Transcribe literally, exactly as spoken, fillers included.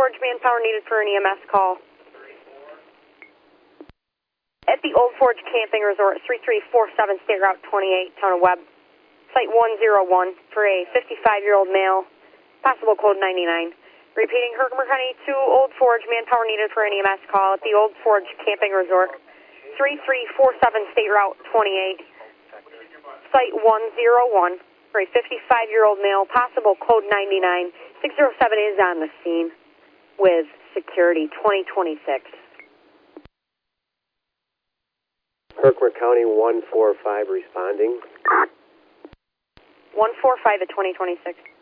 Forge, manpower needed for an E M S call. At the Old Forge Camping Resort, three three four seven, State Route twenty-eight, Town of Webb. Site one oh one for a fifty-five-year-old male, possible code ninety-nine. Repeating, Herkimer County to Old Forge, manpower needed for an E M S call at the Old Forge Camping Resort, three three four seven, State Route twenty-eight. Site one oh one for a fifty-five-year-old male, possible code ninety-nine. six oh seven is on the scene with security twenty twenty-six. Herkimer County one four five responding. one four five at twenty twenty-six.